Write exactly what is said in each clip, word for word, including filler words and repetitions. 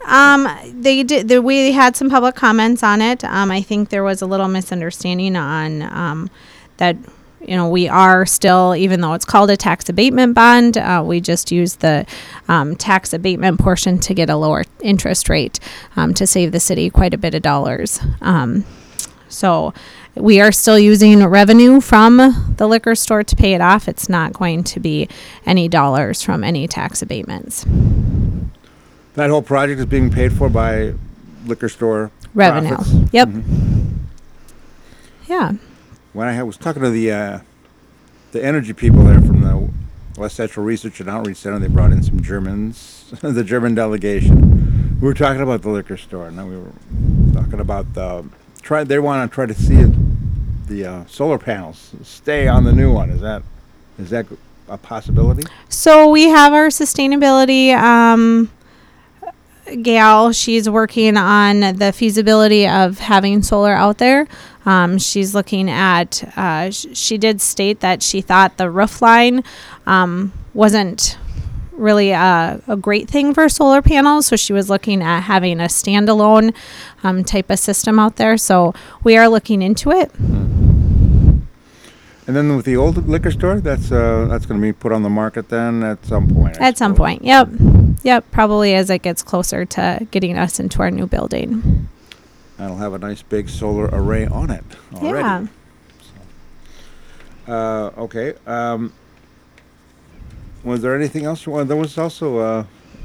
Um, they did. The, we had some public comments on it. Um, I think there was a little misunderstanding on um, that. You know, we are still, even though it's called a tax abatement bond, uh, we just use the um, tax abatement portion to get a lower interest rate um, to save the city quite a bit of dollars. Um, so we are still using revenue from the liquor store to pay it off. It's not going to be any dollars from any tax abatements. That whole project is being paid for by liquor store Revenue. profits? Yep. Mhm. Yeah. When I was talking to the uh, the energy people there from the West Central Research and Outreach Center, they brought in some Germans, the German delegation. We were talking about the liquor store, and then we were talking about the try. They want to try to see it, the uh, solar panels stay on the new one. Is that is that a possibility? So we have our sustainability um, gal. She's working on the feasibility of having solar out there. Um, she's looking at, uh, sh- she did state that she thought the roof line um, wasn't really a, a great thing for solar panels. So she was looking at having a standalone um, type of system out there. So we are looking into it. And then with the old liquor store, that's uh, that's going to be put on the market then at some point. I At some suppose. point. Yep. Yep. Probably as it gets closer to getting us into our new building. That'll have a nice big solar array on it already. Yeah. So, uh, okay. Um, was there anything else? Well, there was also uh,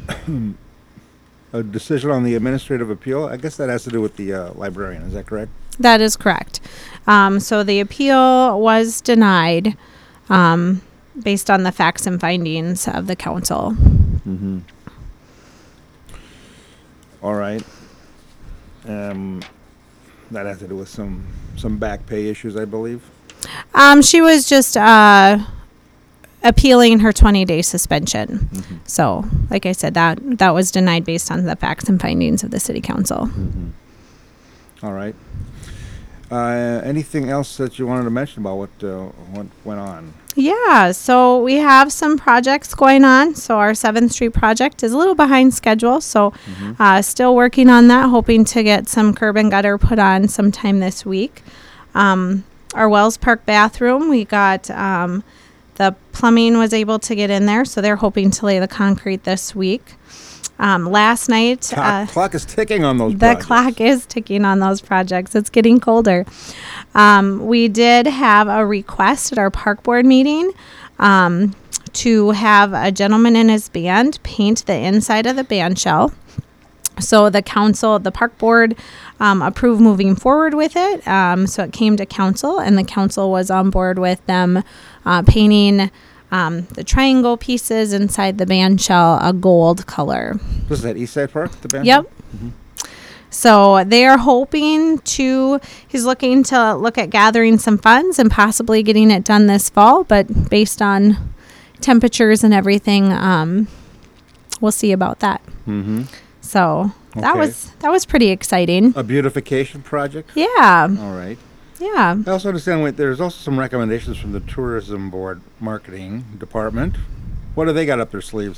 a decision on the administrative appeal. I guess that has to do with the uh, librarian. Is that correct? That is correct. Um, so the appeal was denied um, based on the facts and findings of the council. Mm-hmm. All right. Um, that has to do with some some back pay issues, I believe. Um, she was just uh, appealing her twenty-day suspension. Mm-hmm. So, like I said, that that was denied based on the facts and findings of the city council. Mm-hmm. All right. Uh, anything else that you wanted to mention about what uh, what went on? Yeah, so we have some projects going on. So our seventh Street project is a little behind schedule. So Mm-hmm. uh, still working on that, hoping to get some curb and gutter put on sometime this week. Um, our Wells Park bathroom, we got um, the plumbing was able to get in there. So they're hoping to lay the concrete this week. Um, last night, Clock, uh, clock is ticking on those the projects. clock is ticking on those projects. It's getting colder. Um, we did have a request at our park board meeting um, to have a gentleman and his band paint the inside of the band shell. So the council, the park board um, approved moving forward with it. Um, so it came to council, and the council was on board with them uh, painting um, the triangle pieces inside the band shell a gold color. This is at Eastside Park, the band? Yep. So they are hoping to, he's looking to look at gathering some funds and possibly getting it done this fall, but based on temperatures and everything, um, we'll see about that. Mm-hmm. So that Okay. was, that was pretty exciting. A beautification project? Yeah. All right. Yeah. I also understand wait, there's also some recommendations from the Tourism Board Marketing Department. What do they got up their sleeves?